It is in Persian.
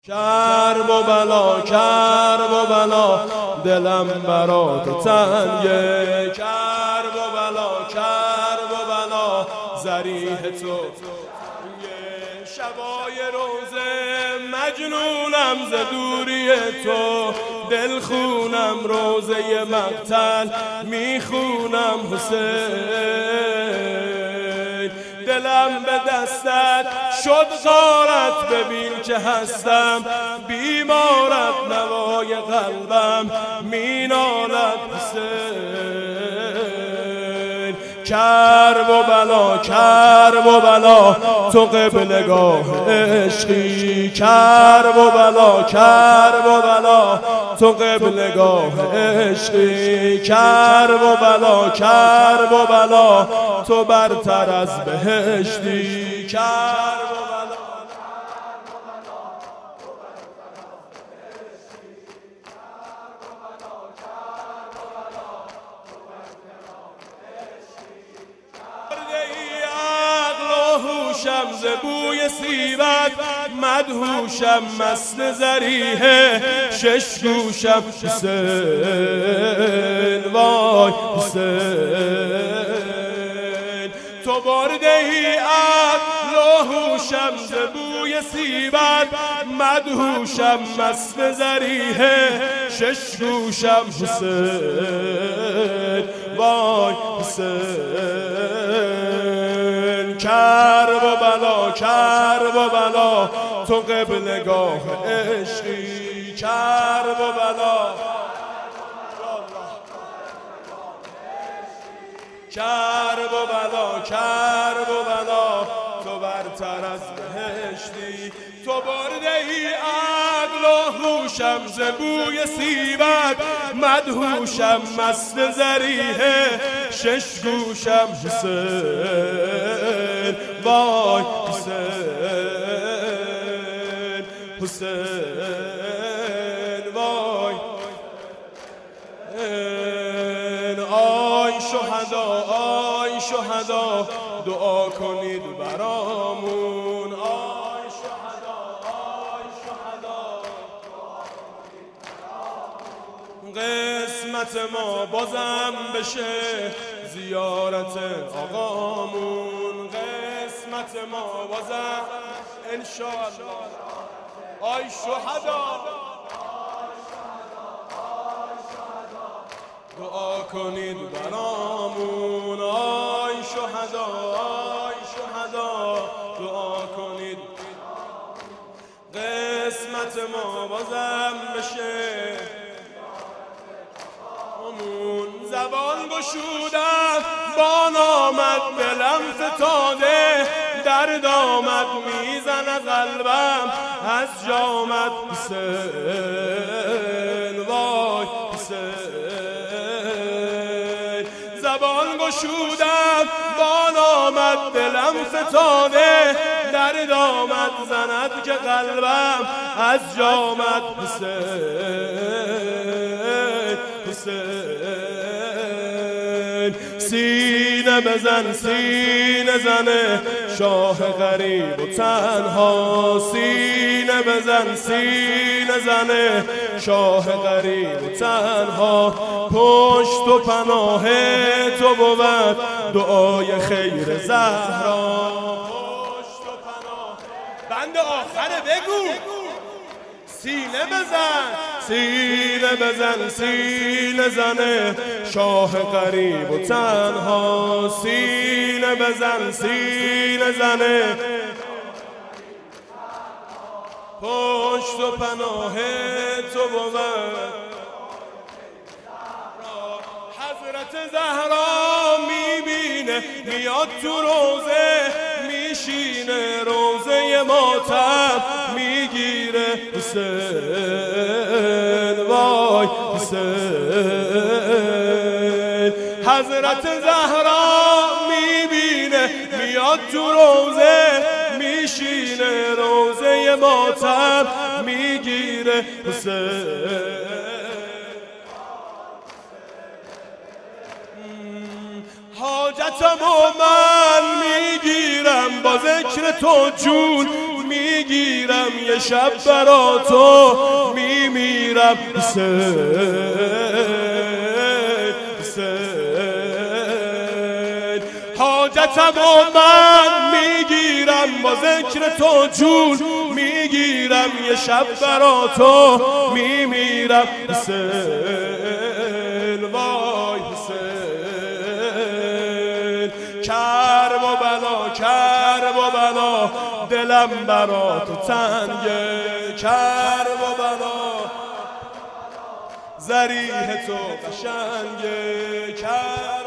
کرب و بلا دلم برا تو تنگه، کرب و بلا ضریح تو شبای روزه مجنونم ز دوری تو، دل خونم روزه مقتل میخونم حسین، دلم به دستت شد غارت ببین که هستم بیمارت، نوای قلبم مینالد حسین، کرب و بلا تو قبلگاه عشقی، کرب و بلا تو قبلگاه عشقی، کرب و بلا تو برتر از بهشتی، کرب و بلا هوشم ز بوی سیبت مدهوشم مست ضریحه شش گوشم حسین وای حسین، تو برده ای عقل و هوشم ز بوی سیبت مدهوشم مست ضریحه شش گوشم حسین وای حسین، کرب و بلا تو قبلگاه عشقی، کرب و بلا تو برتر از بهشتی، تو برده ای عقل و هوشم ز بوی سیبت مدهوشم مست ضریحه شش گوشم حسین وای حسین، حسین وای آی شهدا دعا کنید برامون، آی شهدا قسمت ما بازم بشه زیارت آقامون، قسمت ما بازم انشاءالله، آی شهدا دعا کنید برامون، آی شهدا دعا کنید قسمت ما بازم بشه، زبان گشودم بان آمد دلم فتاده، درد آمد میزنه قلبم از جامت حسین وای حسین، زبان گشودم بان آمد دلم فتاده، درد آمد زند که قلبم از جامت حسین حسین، سینه بزن سینه زنه شاه غریب و تنها، سینه بزن سینه زنه شاه غریب و تنها، پشت و پناه تو بود دعای خیر زهرا، پشت و پناه بند آخره بگو، سینه بزن سینه زنه شاه غریب و تنها، سینه بزن سینه زنه پشت و پناه تو بود، حضرت زهرا میبینه میاد تو روزه میشینه، روزه ماتم میگیره حسین وای حسین، حضرت زهرا میبینه میاد تو روزه میشینه، روزه ماتم میگیره حسین، حاجتمو من میگیرم با ذکر تو جون میگیرم یه شب برا تو میمیرم حسین حسین حاجتم و من میگیرم با ذکر تو جون میگیرم یه شب برا تو میمیرم حسین وای حسین کرب و بلا دلم برا تو تنگه کرب و بلا ذریح تو قشنگه